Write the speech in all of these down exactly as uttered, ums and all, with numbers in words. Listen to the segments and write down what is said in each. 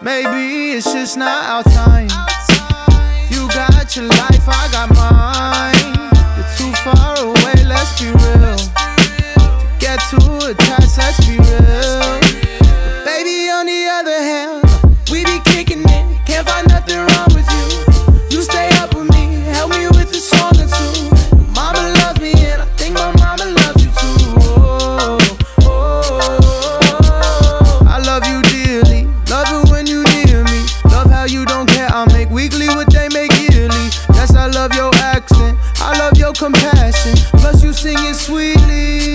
Maybe it's just not our time. You got your life, I got mine. You're too far away, let's be real. To get too attached, let's be real. But baby, on the other hand, we be kicking it, can't find nothing wrong with you. You stay up with me, help me with a song or two. Your mama loves me and I think my mama loves you too. Oh, oh, oh. I love you dearly, love it when you near me. Love how you don't care, I'll make weekly what they make yearly. Yes, I love your accent, I love your compassion. Plus you sing it sweetly,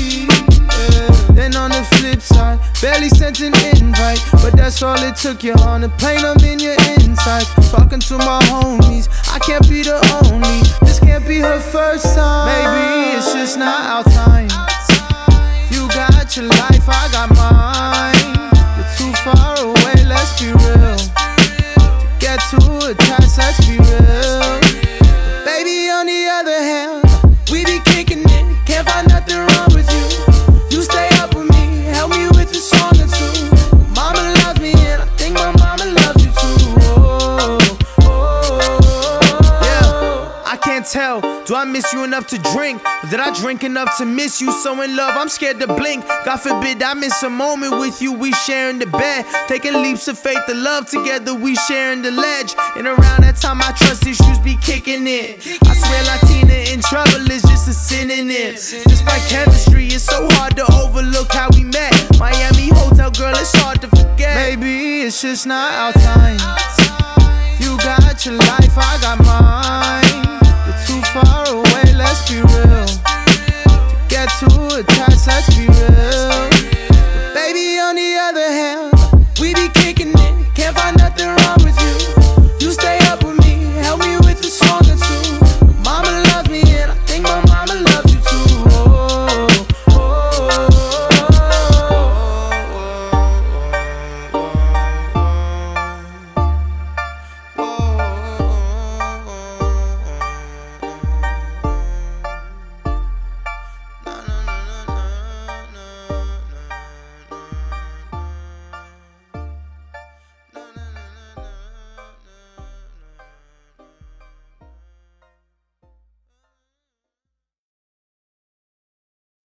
yeah. Then on the flip side, barely sent an invite, but that's all it took. You're on a plane, I'm in your insides. Talking to my homies, I can't be the only. This can't be her first time. Maybe it's just not our time. You got your life, I got mine. You're too far away, let's be real. To get too attached, let's be real. But baby, on the other hand, we be kicking it, can't find nothing wrong with you. You stay up with me, help me with a song or two. Your mama loves me and I think my mama loves you too. Oh, oh, oh. Yeah, I can't tell, do I miss you enough to drink? Or did I drink enough to miss you? So in love, I'm scared to blink. God forbid I miss a moment with you, we sharing the bed. Taking leaps of faith to love together, we sharing the ledge. And around that time, my trust issues be kicking in. I swear Latina in trouble is just a synonym. Despite chemistry, it's so hard to overlook how we met. Miami hotel girl, it's hard to forget. Maybe it's just not our time. You got your life, I got mine. You're too far away, let's be real. To get too attached, let's be real. But baby, on the other hand, we be kicking it, can't find nothing wrong with you.